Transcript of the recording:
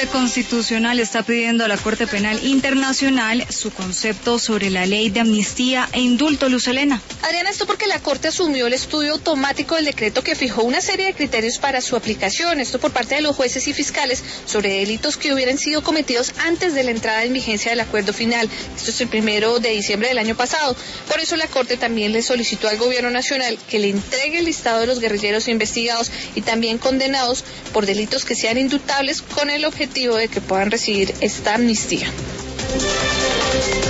Constitucional está pidiendo a la Corte Penal Internacional su concepto sobre la ley de amnistía e indulto. Luz Helena. Adriana, esto porque la Corte asumió el estudio automático del decreto que fijó una serie de criterios para su aplicación, esto por parte de los jueces y fiscales, sobre delitos que hubieran sido cometidos antes de la entrada en vigencia del acuerdo final. Esto es el 1 de diciembre del año pasado. Por eso la Corte también le solicitó al Gobierno Nacional que le entregue el listado de los guerrilleros investigados y también condenados por delitos que sean indultables, con el objetivo de que puedan recibir esta amnistía.